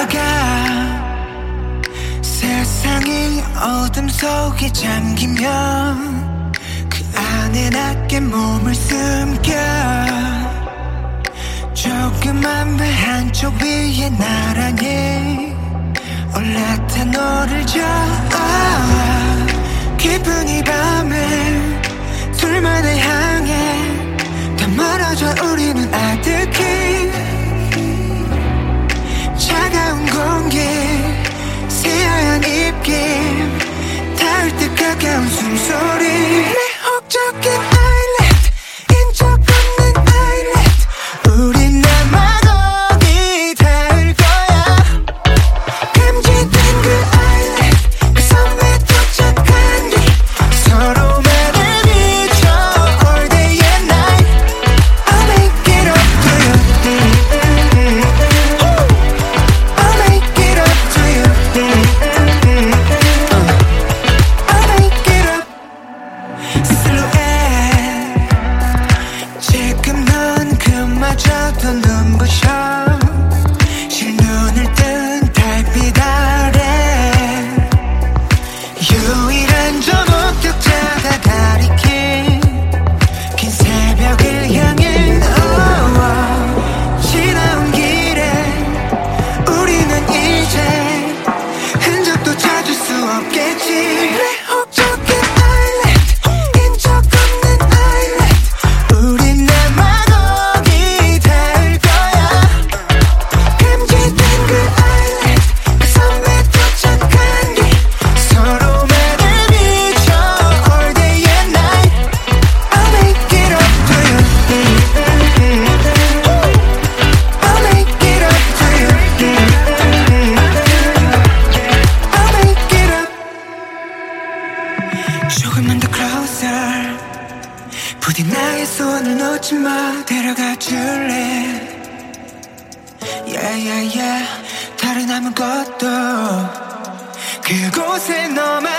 다가 세상이 어둠 속에 잠기면 그 안에 낮게 몸을 숨겨 조그만 배 한쪽 위에 나란히 올라탄 너를 잡아 깊은 이 밤에 둘만을 향해 더 멀어져 우리는 아득히 차가운 공기 새하얀 입김 닿을 듯 가까운 숨소리 내 혹적인 아일랜드 인적 없는 아일랜드 우린 아마 거기 닿을 거야 감지된 그 아일랜드 그 섬에 도착한 뒤 서로만을 비춰 all day and night I'll make it up to you I'll make it up to you I'll make it up silhouette 지금 넌 그마저도 눈부셔 실눈을 뜬 달빛 아래 유일한 저 목격자가 가리킨 긴 새벽을 향해 지나온 길에 우리는 이제 흔적도 찾을 수 없겠지 내 혹적인 아일랜드 인적 없는 아일랜드 우린 아마 거기 닿을 거야 감지된 그 아일랜드 그 섬에 도착한 뒤 서로만을 비춰 all day and night I'll make it up to you I'll make it up to you I'll make it up 조금만 더 closer 부디 나의 손을 놓지 마 데려가 줄래 Yeah yeah yeah 다른 아무것도 그곳에 너만